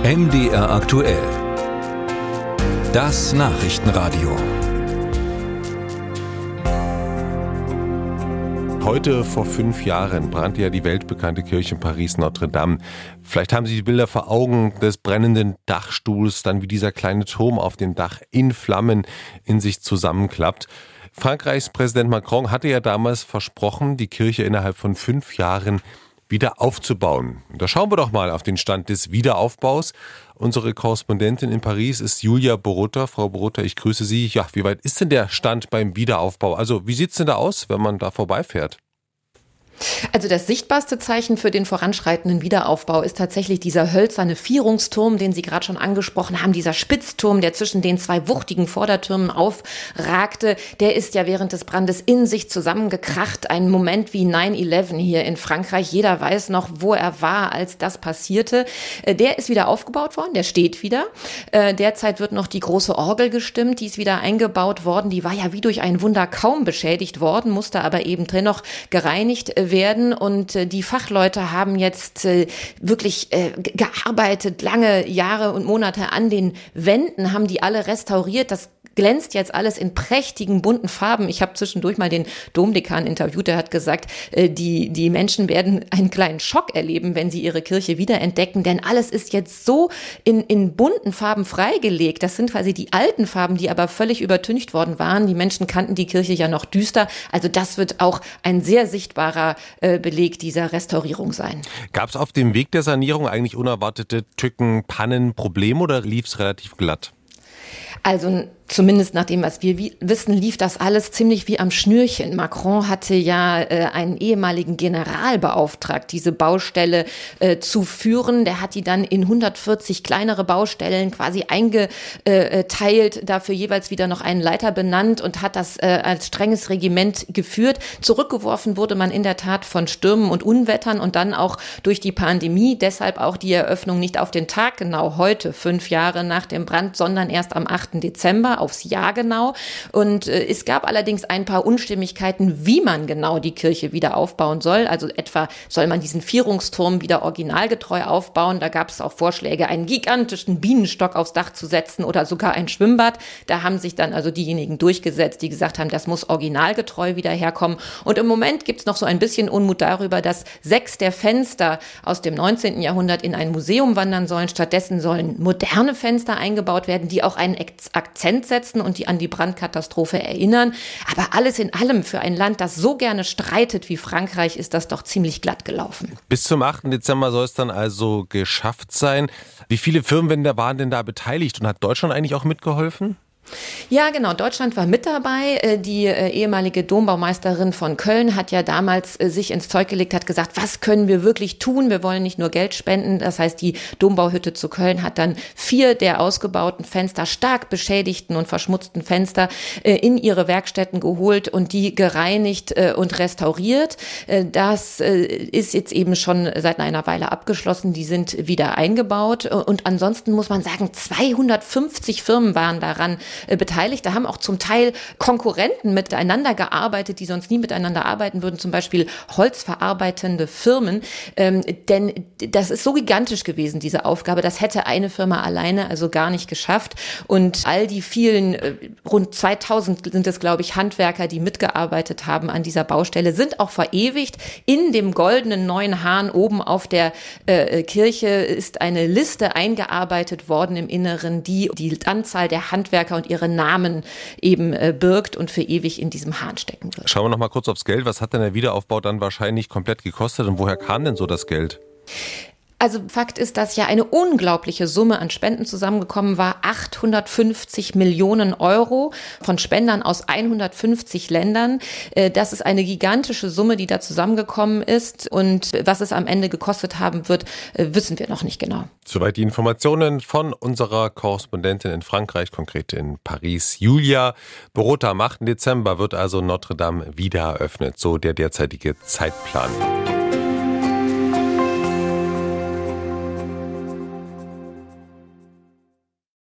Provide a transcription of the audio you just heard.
MDR aktuell. Das Nachrichtenradio. Heute vor 5 Jahren brannte ja die weltbekannte Kirche in Paris, Notre Dame. Vielleicht haben Sie die Bilder vor Augen des brennenden Dachstuhls, dann wie dieser kleine Turm auf dem Dach in Flammen in sich zusammenklappt. Frankreichs Präsident Macron hatte ja damals versprochen, die Kirche innerhalb von 5 Jahren wieder aufzubauen. Da schauen wir doch mal auf den Stand des Wiederaufbaus. Unsere Korrespondentin in Paris ist Julia Borutta. Frau Borutta, ich grüße Sie. Ja, wie weit ist denn der Stand beim Wiederaufbau? Also wie sieht es denn da aus, wenn man da vorbeifährt? Also das sichtbarste Zeichen für den voranschreitenden Wiederaufbau ist tatsächlich dieser hölzerne Vierungsturm, den Sie gerade schon angesprochen haben, dieser Spitzturm, der zwischen den 2 wuchtigen Vordertürmen aufragte. Der ist ja während des Brandes in sich zusammengekracht. Ein Moment wie 9/11 hier in Frankreich. Jeder weiß noch, wo er war, als das passierte. Der ist wieder aufgebaut worden, der steht wieder. Derzeit wird noch die große Orgel gestimmt, die ist wieder eingebaut worden. Die war ja wie durch ein Wunder kaum beschädigt worden, musste aber eben dennoch gereinigt werden, und die Fachleute haben jetzt wirklich gearbeitet, lange Jahre und Monate an den Wänden, haben die alle restauriert. Das glänzt jetzt alles in prächtigen, bunten Farben. Ich habe zwischendurch mal den Domdekan interviewt, der hat gesagt, die Menschen werden einen kleinen Schock erleben, wenn sie ihre Kirche wiederentdecken, denn alles ist jetzt so in bunten Farben freigelegt. Das sind quasi die alten Farben, die aber völlig übertüncht worden waren. Die Menschen kannten die Kirche ja noch düster. Also das wird auch ein sehr sichtbarer Beleg dieser Restaurierung sein. Gab es auf dem Weg der Sanierung eigentlich unerwartete Tücken, Pannen, Probleme oder lief es relativ glatt? Also zumindest nach dem, was wir wissen, lief das alles ziemlich wie am Schnürchen. Macron hatte ja einen ehemaligen General beauftragt, diese Baustelle zu führen. Der hat die dann in 140 kleinere Baustellen quasi eingeteilt, dafür jeweils wieder noch einen Leiter benannt und hat das als strenges Regiment geführt. Zurückgeworfen wurde man in der Tat von Stürmen und Unwettern und dann auch durch die Pandemie. Deshalb auch die Eröffnung nicht auf den Tag genau heute, 5 Jahre nach dem Brand, sondern erst am 8. Dezember. Aufs Jahr genau. Und es gab allerdings ein paar Unstimmigkeiten, wie man genau die Kirche wieder aufbauen soll. Also etwa soll man diesen Vierungsturm wieder originalgetreu aufbauen. Da gab es auch Vorschläge, einen gigantischen Bienenstock aufs Dach zu setzen oder sogar ein Schwimmbad. Da haben sich dann also diejenigen durchgesetzt, die gesagt haben, das muss originalgetreu wieder herkommen. Und im Moment gibt es noch so ein bisschen Unmut darüber, dass 6 der Fenster aus dem 19. Jahrhundert in ein Museum wandern sollen. Stattdessen sollen moderne Fenster eingebaut werden, die auch einen Akzent setzen und die an die Brandkatastrophe erinnern. Aber alles in allem für ein Land, das so gerne streitet wie Frankreich, ist das doch ziemlich glatt gelaufen. Bis zum 8. Dezember soll es dann also geschafft sein. Wie viele Firmenwände waren denn da beteiligt und hat Deutschland eigentlich auch mitgeholfen? Ja, genau. Deutschland war mit dabei. Die ehemalige Dombaumeisterin von Köln hat ja damals sich ins Zeug gelegt, hat gesagt, was können wir wirklich tun? Wir wollen nicht nur Geld spenden. Das heißt, die Dombauhütte zu Köln hat dann 4 der ausgebauten Fenster, stark beschädigten und verschmutzten Fenster, in ihre Werkstätten geholt und die gereinigt und restauriert. Das ist jetzt eben schon seit einer Weile abgeschlossen. Die sind wieder eingebaut. Und ansonsten muss man sagen, 250 Firmen waren daran beteiligt. Da haben auch zum Teil Konkurrenten miteinander gearbeitet, die sonst nie miteinander arbeiten würden, zum Beispiel holzverarbeitende Firmen. Denn das ist so gigantisch gewesen, diese Aufgabe. Das hätte eine Firma alleine also gar nicht geschafft. Und all die vielen, rund 2000 sind es, glaube ich, Handwerker, die mitgearbeitet haben an dieser Baustelle, sind auch verewigt. In dem goldenen neuen Hahn oben auf der Kirche ist eine Liste eingearbeitet worden im Inneren, die die Anzahl der Handwerker und ihre Namen eben birgt und für ewig in diesem Hahn stecken wird. Schauen wir noch mal kurz aufs Geld. Was hat denn der Wiederaufbau dann wahrscheinlich komplett gekostet und woher kam denn so das Geld? Also Fakt ist, dass ja eine unglaubliche Summe an Spenden zusammengekommen war. 850 Millionen Euro von Spendern aus 150 Ländern. Das ist eine gigantische Summe, die da zusammengekommen ist. Und was es am Ende gekostet haben wird, wissen wir noch nicht genau. Soweit die Informationen von unserer Korrespondentin in Frankreich, konkret in Paris. Julia Borutta, am 8. Dezember wird also Notre Dame wieder eröffnet. So der derzeitige Zeitplan.